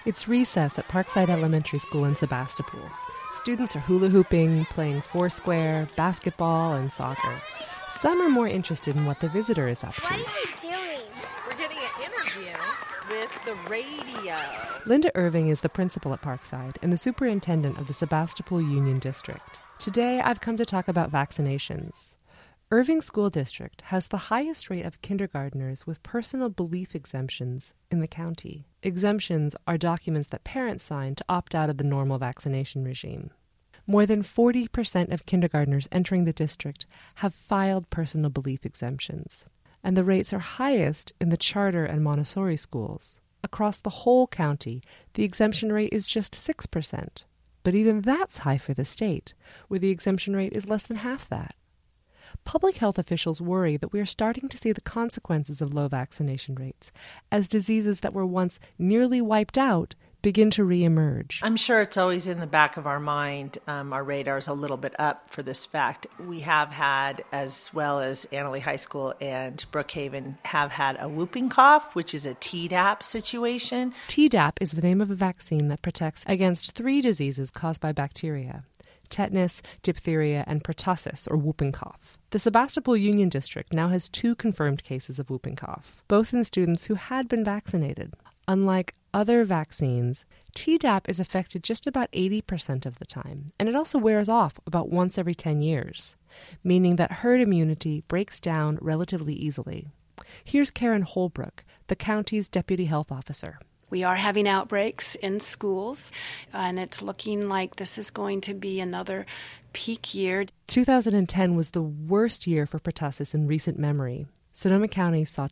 It's recess at Parkside Elementary School in Sebastopol. Students are hula hooping, playing foursquare, basketball, and soccer. Some are more interested in what the visitor is up to. What are you doing? We're getting an interview with the radio. Linda Irving is the principal at Parkside and the superintendent of the Sebastopol Union District. Today, I've come to talk about vaccinations. Irving School District has the highest rate of kindergartners with personal belief exemptions in the county. Exemptions are documents that parents sign to opt out of the normal vaccination regime. More than 40% of kindergartners entering the district have filed personal belief exemptions, and the rates are highest in the charter and Montessori schools. Across the whole county, the exemption rate is just 6%, but even that's high for the state, where the exemption rate is less than half that. Public health officials worry that we are starting to see the consequences of low vaccination rates as diseases that were once nearly wiped out begin to reemerge. I'm sure it's always in the back of our mind. Our radar is a little bit up for this fact. We have had, as well as Annalee High School and Brookhaven, have had a whooping cough, which is a Tdap situation. Tdap is the name of a vaccine that protects against 3 diseases caused by bacteria: tetanus, diphtheria, and pertussis, or whooping cough. The Sebastopol Union District now has 2 confirmed cases of whooping cough, both in students who had been vaccinated. Unlike other vaccines, Tdap is affected just about 80% of the time, and it also wears off about once every 10 years, meaning that herd immunity breaks down relatively easily. Here's Karen Holbrook, the county's deputy health officer. We are having outbreaks in schools, and it's looking like this is going to be another peak year. 2010 was the worst year for pertussis in recent memory. Sonoma County saw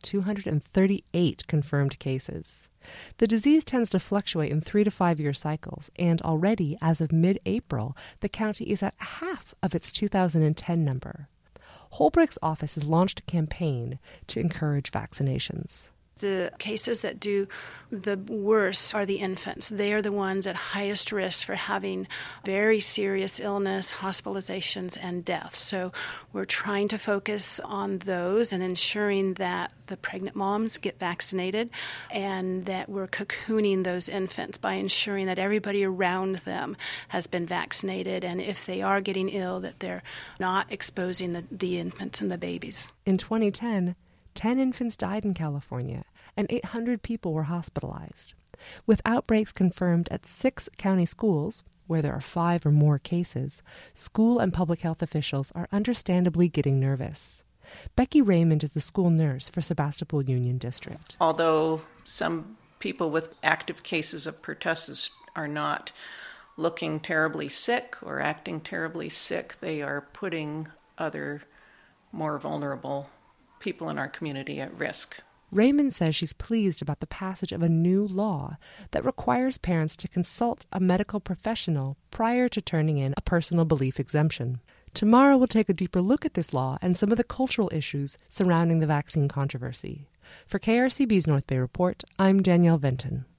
238 confirmed cases. The disease tends to fluctuate in 3 to 5 year cycles, and already, as of mid-April, the county is at half of its 2010 number. Holbrook's office has launched a campaign to encourage vaccinations. The cases that do the worst are the infants. They are the ones at highest risk for having very serious illness, hospitalizations, and death. So we're trying to focus on those and ensuring that the pregnant moms get vaccinated and that we're cocooning those infants by ensuring that everybody around them has been vaccinated, and if they are getting ill, that they're not exposing the infants and the babies. In 2010, 10 infants died in California, and 800 people were hospitalized. With outbreaks confirmed at 6 county schools, where there are 5 or more cases, school and public health officials are understandably getting nervous. Becky Raymond is the school nurse for Sebastopol Union District. Although some people with active cases of pertussis are not looking terribly sick or acting terribly sick, they are putting other more vulnerable people in our community at risk. Raymond says she's pleased about the passage of a new law that requires parents to consult a medical professional prior to turning in a personal belief exemption. Tomorrow we'll take a deeper look at this law and some of the cultural issues surrounding the vaccine controversy. For KRCB's North Bay Report, I'm Danielle Venton.